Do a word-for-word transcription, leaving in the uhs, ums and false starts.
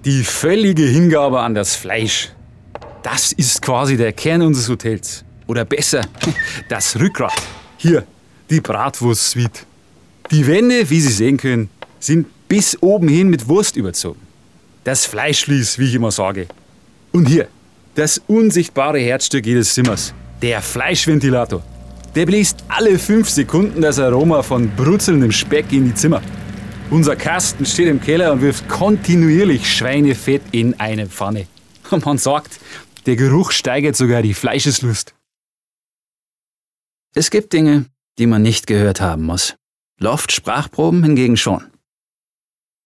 Die völlige Hingabe an das Fleisch. Das ist quasi der Kern unseres Hotels. Oder besser, das Rückgrat. Hier, die Bratwurst-Suite. Die Wände, wie Sie sehen können, sind bis oben hin mit Wurst überzogen. Das Fleischvlies, wie ich immer sage. Und hier, das unsichtbare Herzstück jedes Zimmers. Der Fleischventilator. Der bläst alle fünf Sekunden das Aroma von brutzelndem Speck in die Zimmer. Unser Kasten steht im Keller und wirft kontinuierlich Schweinefett in eine Pfanne. Und man sagt, der Geruch steigert sogar die Fleischeslust. Es gibt Dinge, die man nicht gehört haben muss. Loft-Sprachproben hingegen schon.